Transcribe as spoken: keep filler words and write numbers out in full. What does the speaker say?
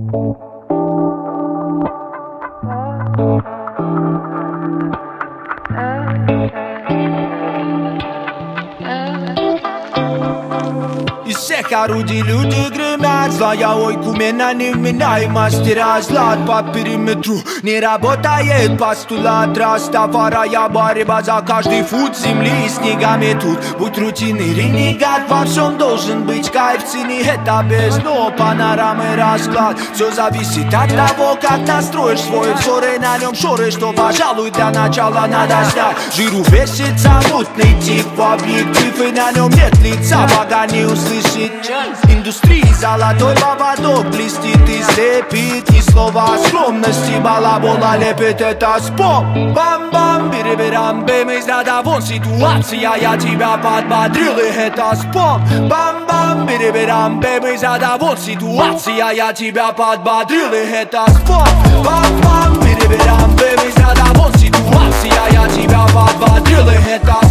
Из всех орудий люди гремят, злая ойку меня не вминай, мастера зла по периметру не работает постулат Растафарая борьба за каждый фут земли и снегами тут. Будь рутинный ренегат, во всем должен быть кайф, цени это без но панорамы расклад. Все зависит от того, как настроишь свой взор и на нем шоры, что, пожалуй, для начала надо снять. Жиру весится мутный тип в объектив, и на нем нет лица, пока не услышит. Индустрии золотой поводок блестит и слепит, ни слова скромности балабола лепит, это спор. Бам-бам, бери-берам, бэм, из ряда вон ситуация, я тебя подбодрил, и это спор. Бам-бам, бери-берам, бэм, из ряда вон ситуация, я тебя подбодрил, и это спор. Бам-бам, бери-берам, бэм, из ряда вон ситуация, я тебя подбодрил, и это спор.